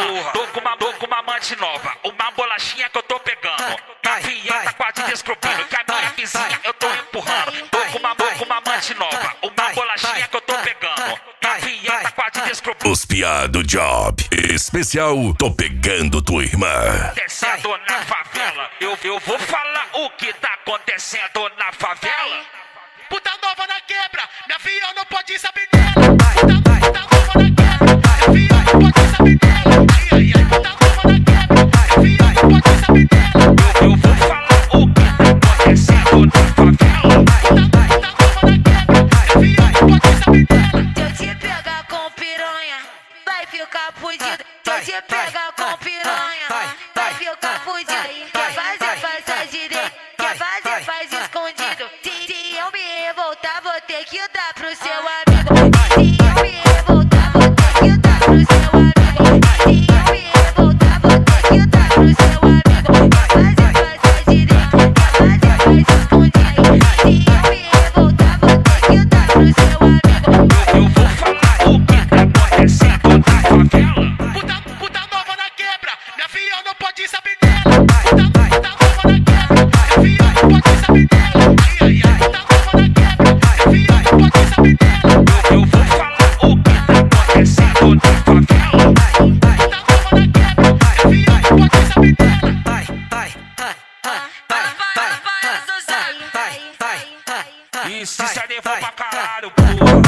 porra. Tô com uma amante nova, uma bolachinha que eu tô pegando. Minha tá quase descobrindo que a minha vizinha eu tô empurrando. Tô com uma amante nova, uma bolachinha que eu tô pegando. Minha tá quase descobrindo. Os piá do Job especial, tô pegando tua irmã. Descendo na favela, eu vou falar o que tá acontecendo na favela. Puta nova na quebra, minha filha não pode saber dela. Puta nova na quebra, minha filha não pode saber dela. Ai, ai, puta nova na quebra, minha filha não pode saber dela. Eu vou falar o que tá acontecendo na favela. Puta nova na quebra, minha filha não pode saber dela. Se eu te pegar com piranha, vai ficar fudido. Se eu te pegar com piranha, vai ficar fudido. Quer fazer, faz direito. Quer fazer, faz escondido. Se eu me revoltar, vou ter que dar pro seu amigo. Se eu me revoltar, vou ter que dar pro seu amigo. Se eu me revoltar, vou ter que dar pro seu amigo. Quer fazer, faz direito. Quer fazer, faz escondido. Se eu me revoltar, vou ter que dar pro seu amigo. Eu vou falar o que tá acontecendo na favela. Puta nova na quebra, minha filha não pode saber dela. Puta nova na quebra, minha filha não pode saber dela. Ai, ai, puta nova na quebra, minha filha não pode saber dela. Eu vou falar o que tá acontecendo na favela. Puta nova na quebra, minha filha não pode saber dela. E se levou pra caralho, porra.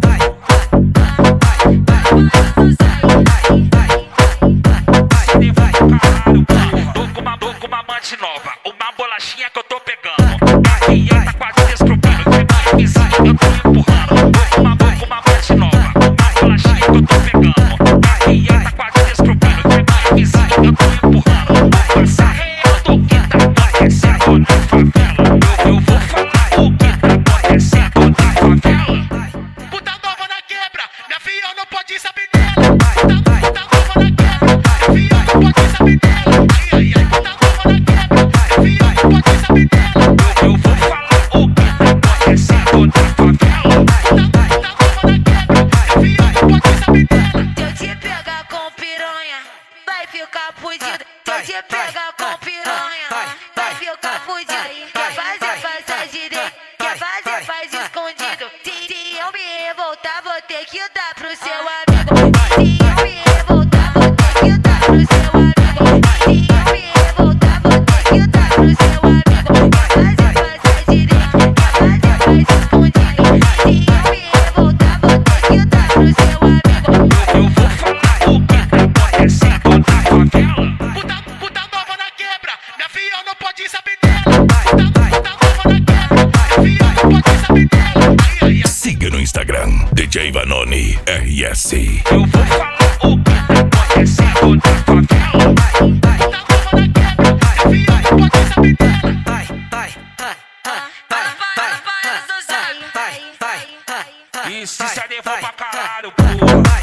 Tô com uma amante nova, uma bolachinha que eu tô pegando. Minha tá quase descobrindo que a minha vizinha eu tô empurrando. Tô com uma amante nova, uma bolachinha que eu tô pegando. Minha tá quase descobrindo que a minha vizinha eu tô empurrando. Vou passar real do que tá acontecendo na favela. Eu vou falar o que tá acontecendo na favela. Puta nova na quebra, minha filha não pode saber dela. Puta nova na quebra, minha filha não pode saber dela. Ai, ai, puta nova na quebra, minha filha não pode saber dela. Eu vou falar o que tá acontecendo na favela. Puta nova na quebra, minha filha não pode saber dela. Se eu te pegar com piranha, vai ficar fudido. Se eu te pegar com piranha, vai ficar fudido. Quer fazer, faz direito. Quer fazer, faz escondido. Se eu me revoltar, vou ter que dar pro seu amigo. Se eu me revoltar, vou ter que dar pro seu amigo. Se eu me revoltar, vou ter que dar pro seu amigo. Quer fazer, faz direito. Quer fazer, faz escondido. Se eu me revoltar, vou ter que dar pro seu amigo. Eu vou falar o que tá acontecendo na favela. Puta nova na quebra, minha filha não pode saber dela. Puta nova na quebra, minha filha não pode saber dela. Ai, ai, Siga no Instagram, DJ Vanoni RS. Eu vou falar o que tá acontecendo na favela. puta nova na quebra, minha filha não pode saber dela. E se levou pra caralho, porra.